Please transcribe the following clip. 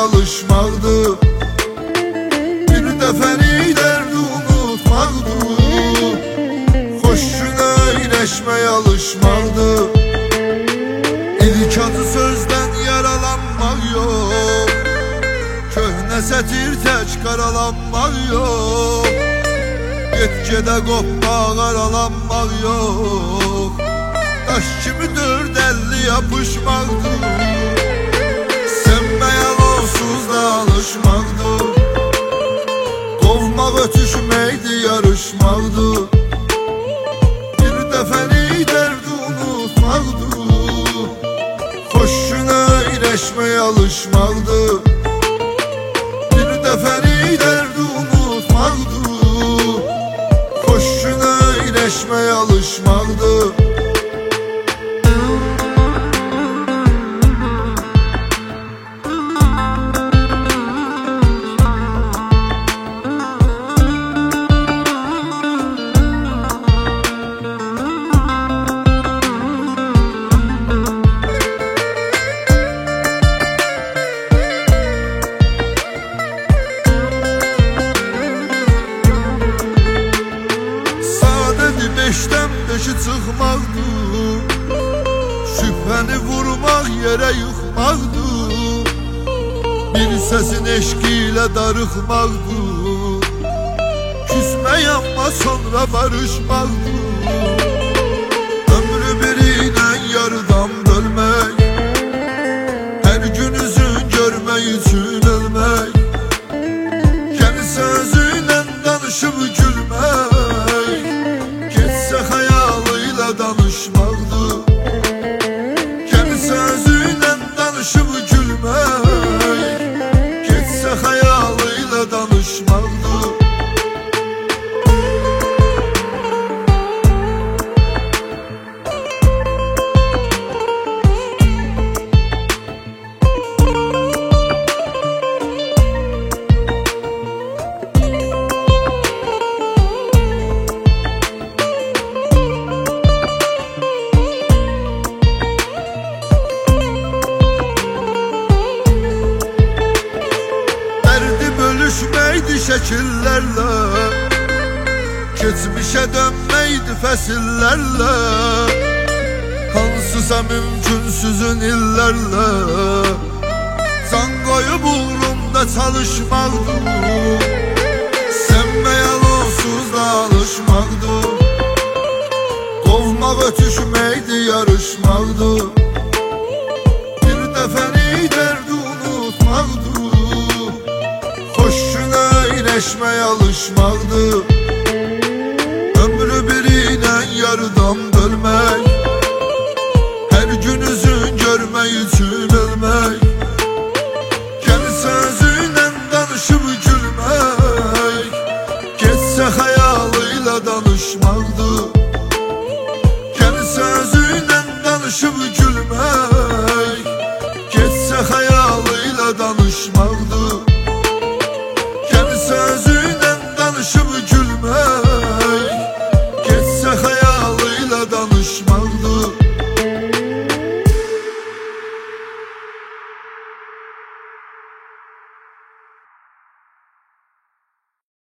alışmaqdı. Bir dəfəlik dərdi unutmaqdı. Xoş günə iyiləşməyə alışmaqdı. İlk adı sözdən yaralanmaq yox, köhnə sətir tək qaralanmaq yox, get-gedə qopmaq aralanmaq yox, daş kimi 450 yapışmaqdır. Sevməyə onsuz da alışmaqdır. Qovmaq ötüşməkdir, yarışmaqdır. Bir dəfəlik dərdi unutmaqdır. Xoş günə iyiləşməyə alışmaqdır. Bir dəfəlik dərdi unutmaqdır. Xoş günə iyiləşməyə alışmaqdır. Beşdən beşi çıxmaqdır. Şübhəni vurmaq, yerə yıxmaqdır. Bir səsin eşqi ilə darıxmaqdır. Küsmək amma sonra barışmaqdır. Ömrü biriyle yarıdan bölmək, hər gün üzün görmək üçün ölmək, kəndi sözüyle danışıb gülmək, danışmaqdır. Kəndi sözüyle danışıb gülmək, getsə xəyalıyla danışmaqdır. Düşməkdi şəkillərlə, keçmişə dönməkdi fəsillərlə, hansısa mümkünsüzün illərlə, can qoyub uğrunda çalışmaqdır. Sevməyə onsuz da alışmaqdır. Qovmaq ötüşməkdi, yarışmaqdır. Bir dəfəlik dərdi unutmaqdır. Iyiləşməyə alışmaqdır. Ömrü biriyle yarıdan bölmək, hər gün üzün görmək üçün ölmək, kəndi sözüyle danışıb gülmək, getsə xəyalıyla danışmaqdır. Kəndi sözüyle danışıb gülmək, getsə xəyalıyla danışmaqdır. Sözüyle danışıb gülmək, getsə xəyalıyla danışmaqdır.